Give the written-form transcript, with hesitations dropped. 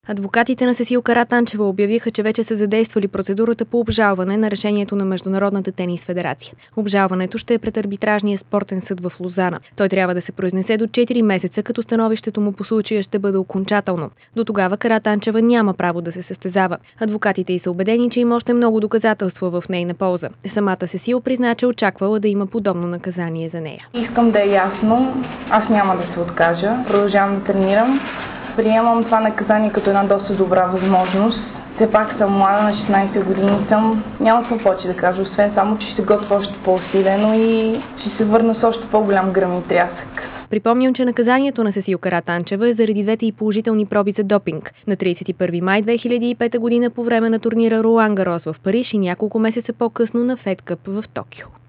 Адвокатите на Сесил Каратанчева обявиха, че вече са задействали процедурата по обжалване на решението на Международната тенис федерация. Обжалването ще е пред арбитражния спортен съд в Лозана. Той трябва да се произнесе до 4 месеца, като становището му по случая ще бъде окончателно. До тогава Каратанчева няма право да се състезава. Адвокатите й са убедени, че има още много доказателства в нейна полза. Самата Сесил призна, че очаквала да има подобно наказание за нея. Искам да е ясно, аз няма да се откажа. Продължавам да тренирам. Приемам това наказание като една доста добра възможност. Все пак съм млада, на 16 години съм. Няма какво повече да кажа, освен само, че ще готвя още по-усилено и ще се върна с още по-голям гръм и трясък. Припомням, че наказанието на Сесил Каратанчева е заради двете и положителни проби за допинг. На 31 май 2005 година по време на турнира Ролан Гарос в Париж и няколко месеца по-късно на Фед Къп в Токио.